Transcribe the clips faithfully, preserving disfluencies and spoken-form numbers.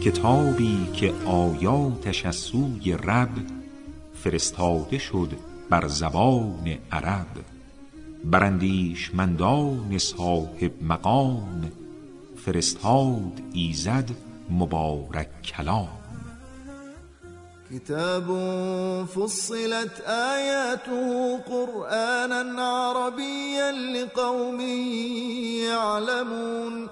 کتابی که آیاتش از سوی رب فرستاده شد بر زبان عرب، براندیشمندان صاحب مقام فرستاد ایزد مبارک کلام. كتاب فصلت آياته قرآنا عربيا لقوم يعلمون.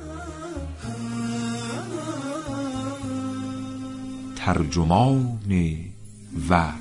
ترجمان وحی.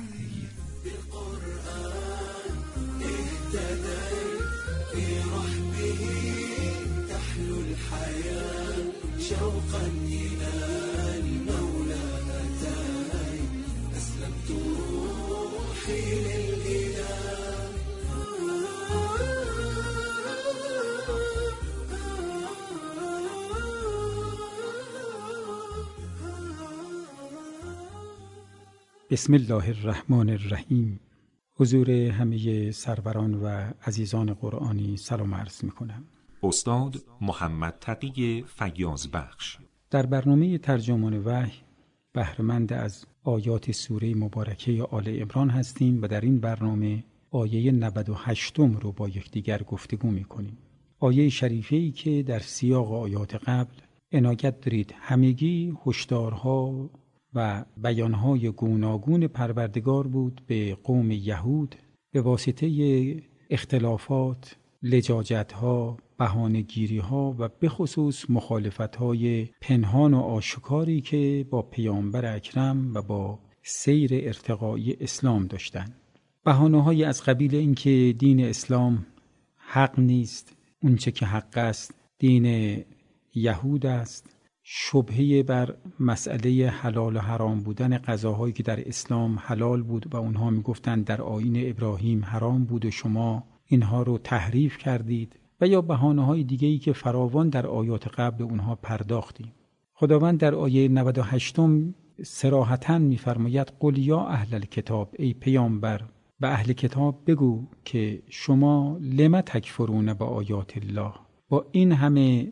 بسم الله الرحمن الرحیم. حضور همه سروران و عزیزان قرآنی سلام عرض می کنم. استاد محمد تقی فیاض بخش. در برنامه ترجمان وحی بهره‌مند از آیات سوره مبارکه آل عمران هستیم و در این برنامه آیه نود و هشتم رو با یکدیگر گفتگو می کنیم. آیه شریفه‌ای که در سیاق آیات قبل عنایت دارید همگی هشدارها و بیانهای گوناگون پروردگار بود به قوم یهود به واسطه اختلافات، لجاجتها، بهانه‌گیری‌ها و به خصوص مخالفت‌های پنهان و آشکاری که با پیامبر اکرم و با سیر ارتقایی اسلام داشتند. بهانه‌های از قبیل اینکه دین اسلام حق نیست، اونچه که حق است دین یهود است، شبهه بر مسئله حلال و حرام بودن غذاهایی که در اسلام حلال بود و اونها میگفتند در آیین ابراهیم حرام بود و شما اینها رو تحریف کردید، و یا بهانه‌های دیگه‌ای که فراوان در آیات قبل اونها پرداختیم. خداوند در آیه نود و هشتم صراحتاً می‌فرماید قل یا اهل الکتاب، ای پیامبر به اهل کتاب بگو که شما لم تکفرون با آیات الله، با این همه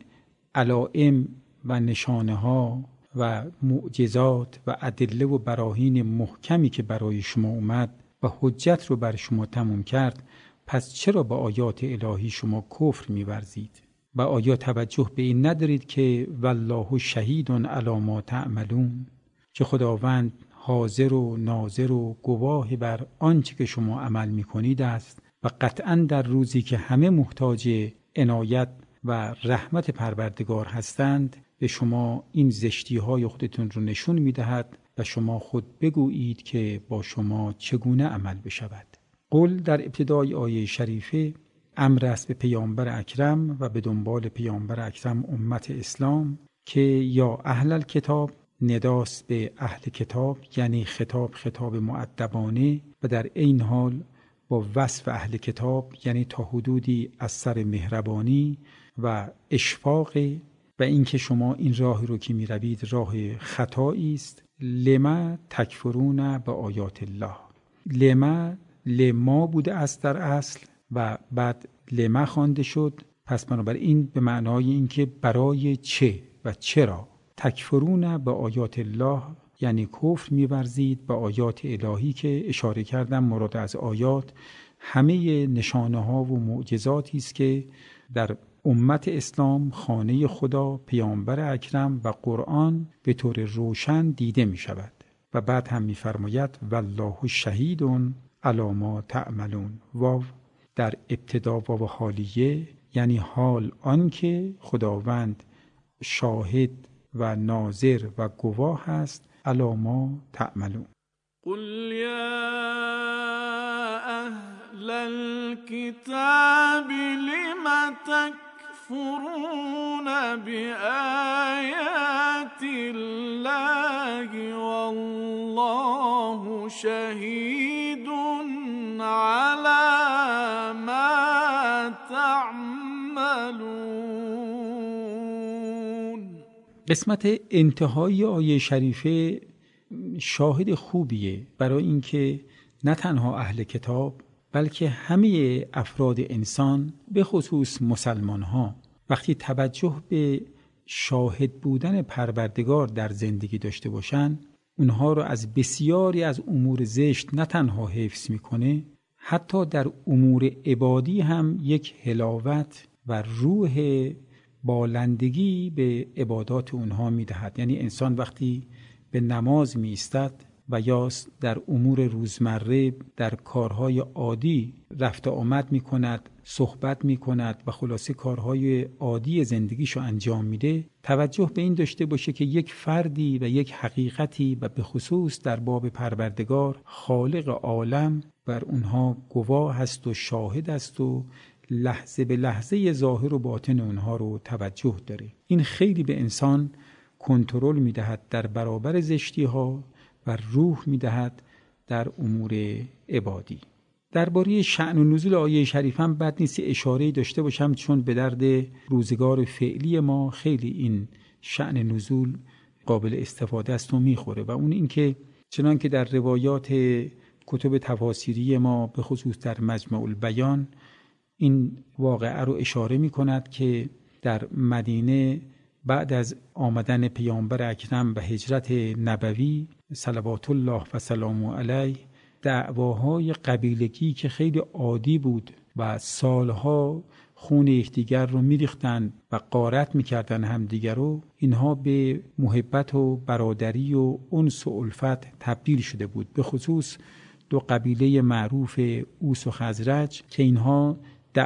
علائم و نشانه ها و معجزات و ادله و براهین محکمی که برای شما اومد و حجت رو بر شما تموم کرد، پس چرا با آیات الهی شما کفر می‌ورزید؟ و آیا توجه به این ندارید که والله شهید علی ما تعملون، که خداوند حاضر و ناظر و گواه بر آنچه که شما عمل می‌کنید است و قطعاً در روزی که همه محتاج عنایت و رحمت پروردگار هستند به شما این زشتی های خودتون رو نشون میدهد و شما خود بگویید که با شما چگونه عمل بشود. قل در ابتدای آیه شریفه امر است به پیامبر اکرم و به دنبال پیامبر اکرم امت اسلام که یا اهل الکتاب، نداست به اهل کتاب، یعنی خطاب خطاب مؤدبانه و در این حال با وصف اهل کتاب، یعنی تا حدودی از سر مهربانی و اشفاق و اینکه شما این راه رو که می روید راه خطایی است. لما تکفرون با آیات الله، لما لما بوده است در اصل و بعد لما خوانده شد، پس بنابراین به معنای اینکه برای چه و چرا. تکفرون با آیات الله یعنی کفر می‌ورزید با آیات الهی که اشاره کردم مراد از آیات همه نشانه ها و معجزاتی است که در امت اسلام، خانه خدا، پیامبر اکرم و قرآن به طور روشن دیده می شود. و بعد هم می فرماید والله شهید علی ما تعملون. واو در ابتدا واو حالیه، یعنی حال آنکه خداوند شاهد و ناظر و گواه است علی ما تعملون. قل یا اهل الكتاب لم تکفرون بآیات الله والله شهید علی ما تعملون. قسمت انتهایی آیه شریفه شاهد خوبیه برای اینکه نه تنها اهل کتاب بلکه همه افراد انسان به خصوص مسلمان ها وقتی توجه به شاهد بودن پروردگار در زندگی داشته باشن، اونها رو از بسیاری از امور زشت نه تنها حفظ میکنه، حتی در امور عبادی هم یک حلاوت و روح بالندگی به عبادات اونها میدهد. یعنی انسان وقتی به نماز می ایستد و یا در امور روزمره در کارهای عادی رفت آمد می کند، صحبت می کند و خلاصه کارهای عادی زندگیشو انجام میده، توجه به این داشته باشه که یک فردی و یک حقیقتی و به خصوص در باب پروردگار خالق عالم بر اونها گواه هست و شاهد است و لحظه به لحظه ظاهر و باطن اونها رو توجه داره. این خیلی به انسان کنترل میدهد در برابر زشتی ها و روح میدهد در امور عبادی. درباره شأن و نزول آیه شریفه هم بد نیست اشاره‌ای داشته باشم، چون به درد روزگار فعلی ما خیلی این شأن نزول قابل استفاده است و میخوره، و اون این که چنان که در روایات کتب تفاسیری ما به خصوص در مجمع البیان این واقعه رو اشاره می کند که در مدینه بعد از آمدن پیامبر اکرم و هجرت نبوی صلوات الله و سلامه علیه، دعواهای قبیلگی که خیلی عادی بود و سالها خون یکدیگر رو میریختن و غارت میکردن همدیگر رو، اینها به محبت و برادری و انس و الفت تبدیل شده بود. به خصوص دو قبیله معروف اوس و خزرج که اینها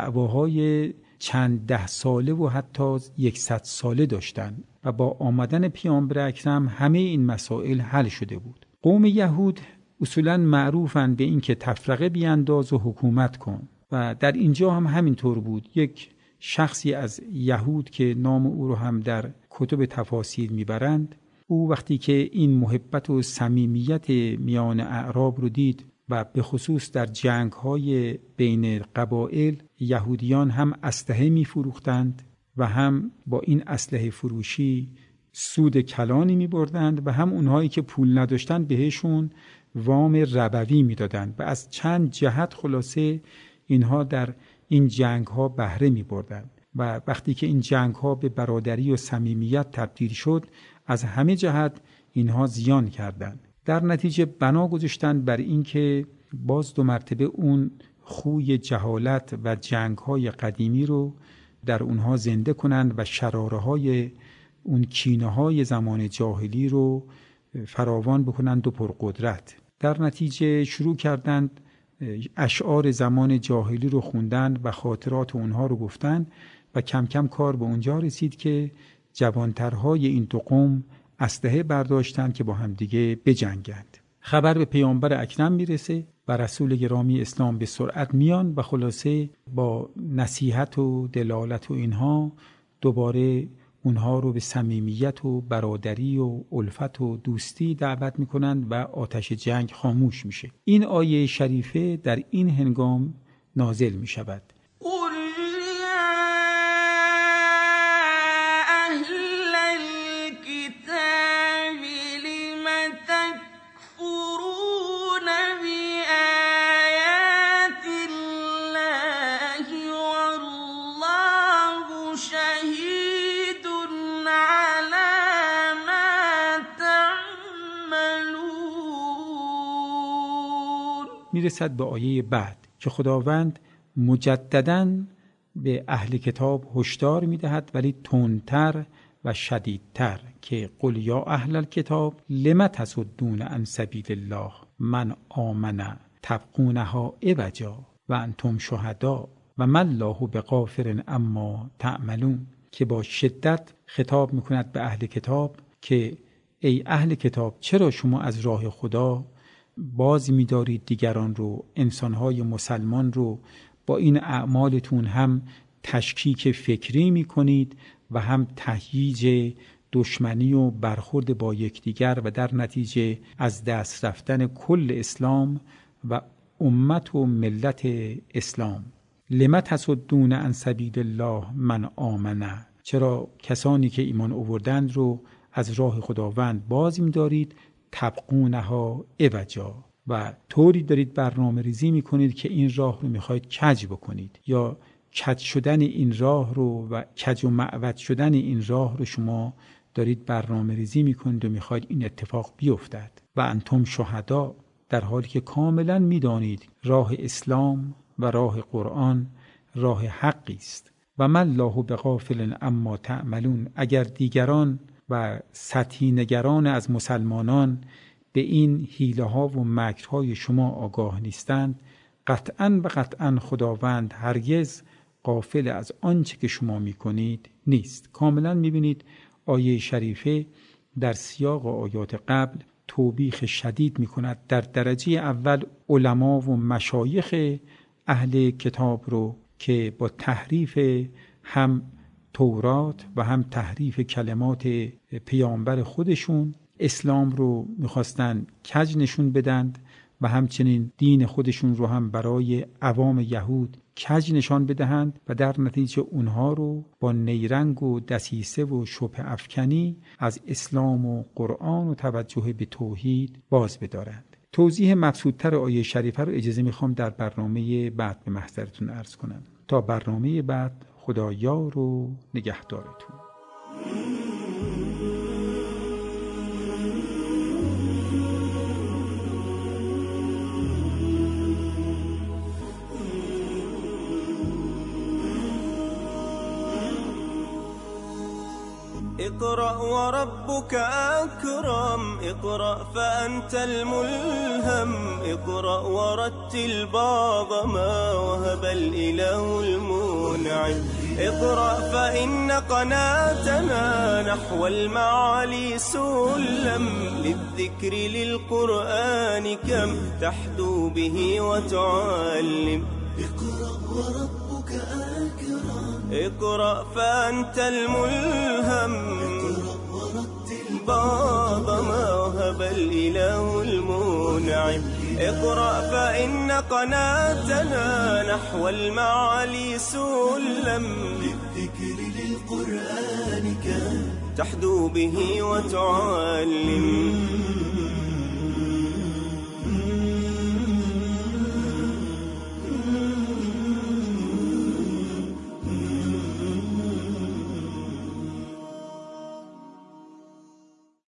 دعواهای چند ده ساله و حتی یکصد ساله داشتن و با آمدن پیامبر اکرم همه این مسائل حل شده بود. قوم یهود اصولاً معروفن به این که تفرقه بیانداز و حکومت کن، و در اینجا هم همینطور بود. یک شخصی از یهود که نام او رو هم در کتب تفاسیر میبرند، او وقتی که این محبت و صمیمیت میان اعراب رو دید و به خصوص در جنگ‌های بین قبایل یهودیان هم اسلحه می‌فروختند و هم با این اسلحه فروشی سود کلانی می‌بردند و هم اونهایی که پول نداشتند بهشون وام ربوی می‌دادند و از چند جهت خلاصه اینها در این جنگ‌ها بهره می‌بردند و وقتی که این جنگ‌ها به برادری و صمیمیت تبدیل شد، از همه جهت اینها زیان کردند. در نتیجه بنا گذاشتند بر این که باز دو مرتبه اون خوی جهالت و جنگ‌های قدیمی رو در اونها زنده کنند و شراره‌های اون کینه‌های زمان جاهلی رو فراوان بکنند و پرقدرت. در نتیجه شروع کردند اشعار زمان جاهلی رو خوندن و خاطرات اونها رو گفتن و کم کم کار به اونجا رسید که جوانترهای این دو قوم اسلحه برداشتند که با هم دیگه بجنگند. خبر به پیامبر اکرم میرسه و رسول گرامی اسلام به سرعت میان و خلاصه با نصیحت و دلالت و اینها دوباره اونها رو به صمیمیت و برادری و الفت و دوستی دعوت میکنند و آتش جنگ خاموش میشه. این آیه شریفه در این هنگام نازل میشود. میرسد به آیه بعد که خداوند مجدداً به اهل کتاب هشدار میدهد، ولی تندتر و شدیدتر، که قل یا اهل الکتاب لم تصدون عن سبیل الله من آمن تبغونها عوجا و انتم شهدا و ما الله بغافل اما تعملون، که با شدت خطاب میکند به اهل کتاب که ای اهل کتاب، چرا شما از راه خدا باز می‌دارید دیگران رو، انسان‌های مسلمان رو با این اعمالتون هم تشکیک فکری می‌کنید و هم تهییج دشمنی و برخورد با یکدیگر و در نتیجه از دست رفتن کل اسلام و امت و ملت اسلام. لم تصدون عن سبیل الله من آمن، چرا کسانی که ایمان آوردند رو از راه خداوند باز می‌دارید تبغونها عوجا، و طوری دارید برنامه ریزی میکنید که این راه رو میخواید کج بکنید یا کج شدن این راه رو و کج و معوج شدن این راه رو شما دارید برنامه ریزی میکنید و میخواید این اتفاق بیفتد و انتم شهدا، در حالی که کاملا میدانید راه اسلام و راه قرآن راه حقی است. و من الله بغافل اما تعملون، اگر دیگران و سطحی نگران از مسلمانان به این حیله ها و مکرهای شما آگاه نیستند، قطعاً و قطعاً خداوند هرگز غافل از آنچه که شما میکنید نیست. کاملا میبینید آیه شریفه در سیاق آیات قبل توبیخ شدید میکند. در درجه اول علما و مشایخ اهل کتاب رو که با تحریف هم تورات و هم تحریف کلمات پیامبر خودشون اسلام رو میخواستن کج نشون بدند و همچنین دین خودشون رو هم برای عوام یهود کج نشان بدهند و در نتیجه اونها رو با نیرنگ و دسیسه و شبه افکنی از اسلام و قرآن و توجه به توحید باز بدارند. توضیح مبسوط‌تر آیه شریفه رو اجازه میخوام در برنامه بعد به محضرتون عرض کنم. تا برنامه بعد، خدا یار و نگهدارتون. اقرأ وربك أكرم، اقرأ فأنت الملهم، اقرأ ورتل بعض ما وهب الإله المنعم، اقرأ فإن قناتنا نحو المعالي سلم، للذكر للقرآن كم تحدو به وتعلم. اقرأ وربك أكرم، اقرأ فأنت الملهم، اقرأ ورتل بعض ما وهب الإله المنعم، اقرأ فإن قناتنا نحو المعالي سلم، للذكر للقرآن كم تحدو به وتعلم.